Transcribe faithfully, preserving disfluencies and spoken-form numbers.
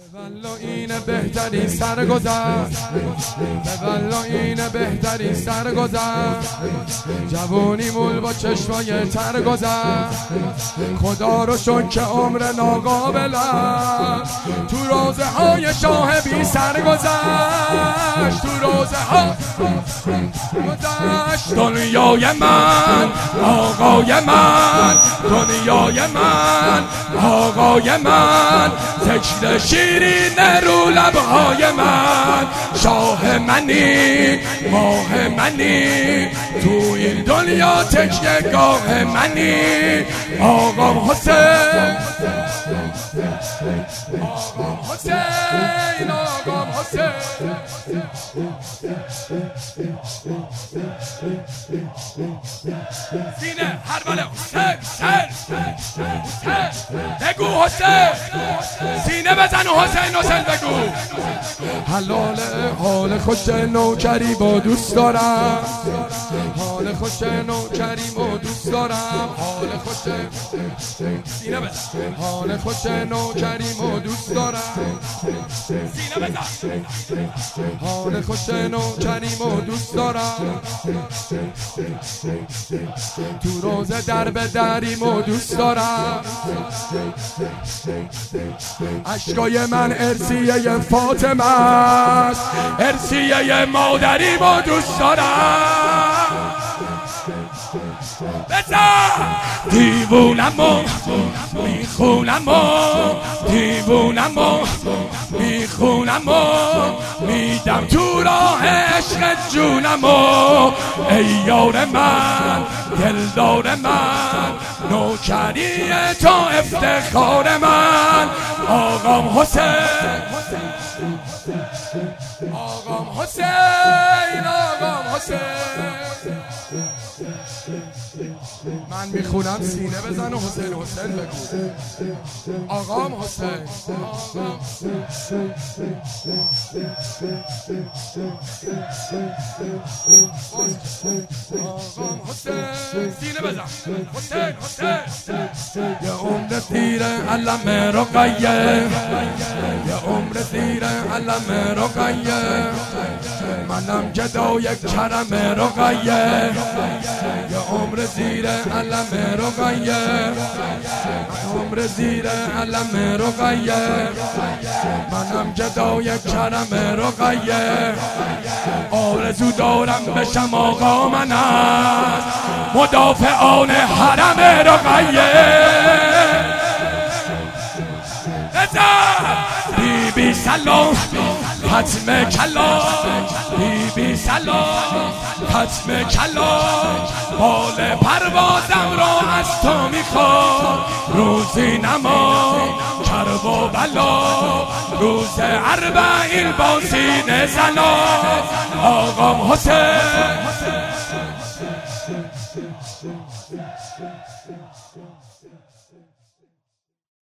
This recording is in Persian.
والله اینه بهترین سرگذشت، والله اینه بهترین سرگذشت. جوونی مول با چشمای تر گذشت، خدا رو شکر که عمر ناقابل است. تو روزه های شاه بی سر گذشت، تو روزه ها گذشت. دنیای من آقای من، دنیای من آقای من، تکل شیرین رو لبهای من. شاه منی ماه منی، تو این دنیا تکیه گاه منی. آقام حسین آقام حسین آقام حسین. سینه هر بله حسین حسین بگو حسین، سینه بزن و حسین حسین بگو. حلال حال خوش نوکری با دوست دارم، حال خوش نوکری با دوست دارم. حال خوش سینه بزن، حال خوش نوکری با دوست دارم. سینه بزن، حال خوش نوکری با دوست دارم. تو روزه در به دریم و دوست دارم. عشقای من ارسیه فاطمه است، ارسیه مادری و دوست دارم. بزن دیوونم و میخونم و دیوونم و میخونم و میدم تو راه عشق جونم و ای یار من دلدار من، نوکری تو افتخار من. آقام حسین آقام حسین آقام حسین. من میخونم سینه بزن و حسین حسین بگو. آقام حسین آقام آقام حسین. سینه بزن حسین حسین. یه عمر دیره علم رقیه، یه عمر دیره علم رقیه. منم گدای کرم رقیه، یه عمر زیر علم رقیه، عمر زیر علم رقیه. منم گدای کرم رقیه. آرزو دارم بشم آقا من است، مدافعان حرم رقیه. بی بی سلام ختم کلام، بی بی سلام ختم کلام. بال پروازم را از تو میخوام، روزی نما کرب و بلا، روز اربعین با سینه زنا. آقام حسین